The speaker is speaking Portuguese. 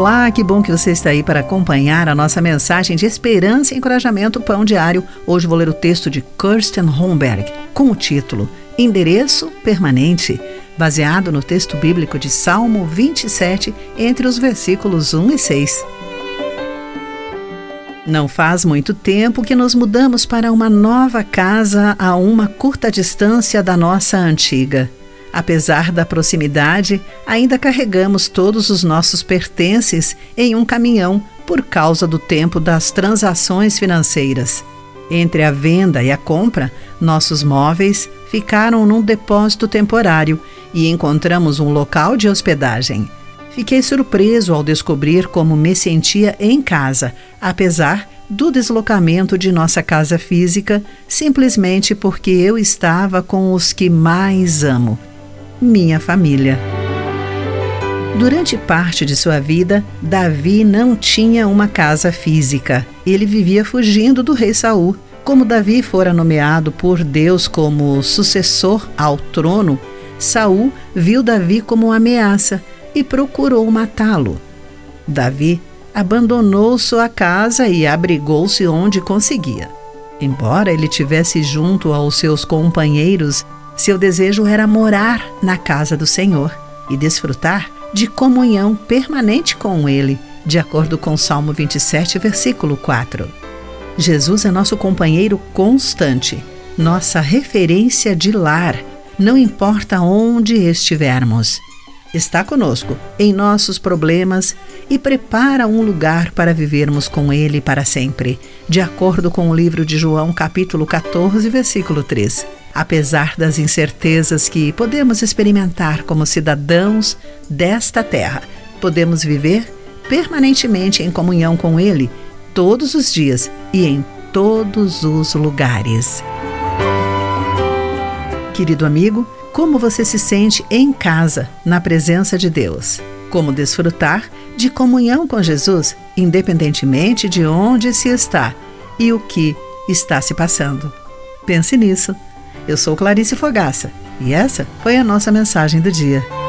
Olá, que bom que você está aí para acompanhar a nossa mensagem de esperança e encorajamento Pão Diário. Hoje vou ler o texto de Kirsten Holmberg com o título Endereço Permanente, baseado no texto bíblico de Salmo 27, entre os versículos 1 e 6. Não faz muito tempo que nos mudamos para uma nova casa a uma curta distância da nossa antiga. Apesar da proximidade, ainda carregamos todos os nossos pertences em um caminhão por causa do tempo das transações financeiras. Entre a venda e a compra, nossos móveis ficaram num depósito temporário e encontramos um local de hospedagem. Fiquei surpreso ao descobrir como me sentia em casa, apesar do deslocamento de nossa casa física, simplesmente porque eu estava com os que mais amo. Minha família. Durante parte de sua vida, Davi não tinha uma casa física. Ele vivia fugindo do rei Saul. Como Davi fora nomeado por Deus como sucessor ao trono, Saul viu Davi como uma ameaça e procurou matá-lo. Davi abandonou sua casa e abrigou-se onde conseguia. Embora ele tivesse junto aos seus companheiros, seu desejo era morar na casa do Senhor e desfrutar de comunhão permanente com Ele, de acordo com Salmo 27, versículo 4. Jesus é nosso companheiro constante, nossa referência de lar, não importa onde estivermos. Está conosco em nossos problemas e prepara um lugar para vivermos com Ele para sempre, de acordo com o livro de João, capítulo 14, versículo 3. Apesar das incertezas que podemos experimentar como cidadãos desta terra, podemos viver permanentemente em comunhão com Ele todos os dias e em todos os lugares. Querido amigo, como você se sente em casa, na presença de Deus? Como desfrutar de comunhão com Jesus, independentemente de onde se está e o que está se passando? Pense nisso. Eu sou Clarice Fogaça e essa foi a nossa mensagem do dia.